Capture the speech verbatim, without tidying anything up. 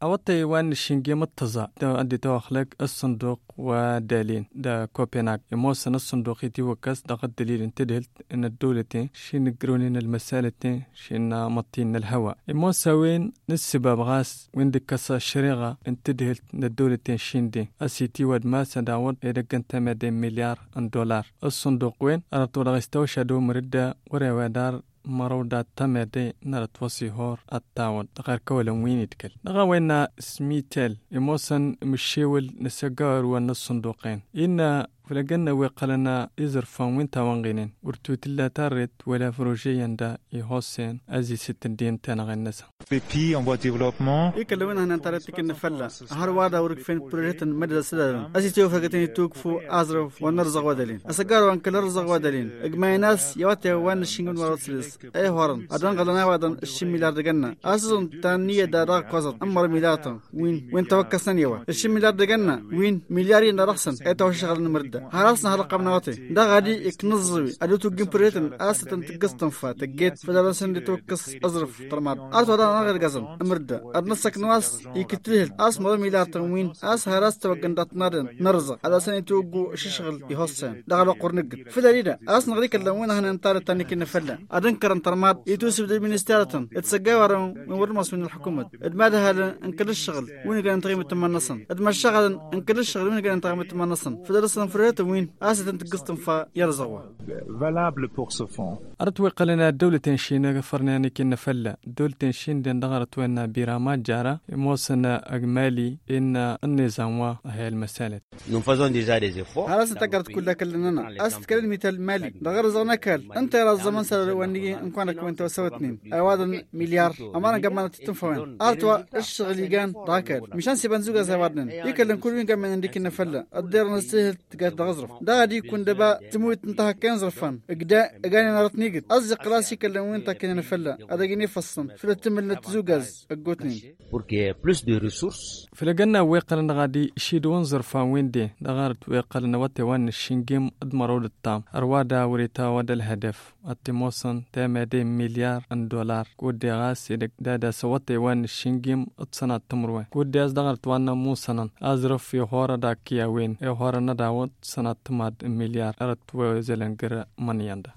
أوطي وان الشنجي متزا دا أدي توخلق الصندوق ودالين دا كوبنهاغ يموسن الصندوق يتوكس دا قد دليل انتدهلت إن الدولتين شين قرونين المسالتين شين مطين الهواء يموسوين نسبة بغاس وين دكسا الشريغة انتدهلت إن الدولتين شين دي أسيتي ود ما سداود إدقن تمدين مليار دولار الصندوق وين أرطول غيستوشدو مردة وريوادار مرودة تمدي نرت وصيهور التاون تغير كولا وين يتكل نغا وين سميتل يموسن مشيول نسجار والنصندوقين إن فلقنا وقالنا يزرفون وين تاوانغينين ورتوت لا تارت ولا فروجيا دا يهوسين أزي ستن دين تانغ النسا في بي ان بوا ديفلوبمون يكلمنا هنا تارت كن فلا هروادا ورك فين بروجيت مدى سدار أزي تيو فقتني توقفو أزرف ونرزق ودلين أسجار وان كل رزق ودلين إجماع ناس يواتي وان الشينغون ورسلس أي هورن أدان قلنا وادن الشيم مليار دجنا أساسا تانية دارا قصد أمر مليارا وين وين توكسنا يوا الشيم مليار دجنا وين مليارين رخصن أي توشغل نمرد هراسنا هرقم نواتي دا غادي يكنزوي أدو توجين بريتن أستن تقصتن فات جيت فدرسن دي توكس أزرف ترماد أرتو دا نغير قزم أمرد أدنسك نواس يكتريل أس مدر مليار تنوين أس هراس توقن دات نارن نرزق على سنة توقو ششغل يهوسين دا غادي قرنقد فدريدا أس نغريك اللوين هنا انتار التاني كنا فلا أدنكرن ترماد يتوسف دي منستيرتن اتسجاورن من ورمس من الحكومة ادماد هذا انكل الشغل وين كان تغيم التمنصن ادم الشغل انكل الشغل وين كان تغيم التمنصن فدرسن فريت وين أسد تقصتم فا يرزقوا valable pour ce fonds. أرتوي قلنا الدولة تنشين فرناني كنا فلا الدولة تنشين دين دغرت وين برامات جارة موصنا أجمالي إن النظام وهي المسالة. Nous faisons déjà des efforts. هذا ستقرت كل كلنا أسد كلمة مثال مالي دغر زغنا كل أنت يا الزمن سر واني إن كنا كوين توسوي اثنين أيوة مليار أمانة قبل ما تتنفون أرتوا الشغل يجان راكد مشان سيبنزوجا زوادن يكلم كل وين كمان عندك نفلا الدير نستهل تقعد تغزرف ده دي كون دبا تموت انتهى كان زرفان اقدا اقاني نارت نيقد ازق راسي كلم وين تاكين نفلا ادقيني فصن فلتم التزوجاز اقوتني بوركي بلوس دو ريسورس فلقنا ويقلنا غادي شيدون زرفان وين دي دغارت ويقلنا وتوان الشنجيم ادمرود التام اروادا وريتا ودا الهدف التموسن تامدي مليار دولار كودي غاس يدك دادا سوتي وان الشنجيم اتصنات تمروي كودي از دغارت وانا موسنن ازرف في هورا داكيا وين اي هورا نداوت سنة تماد مليار أرد وزلنجر منياندا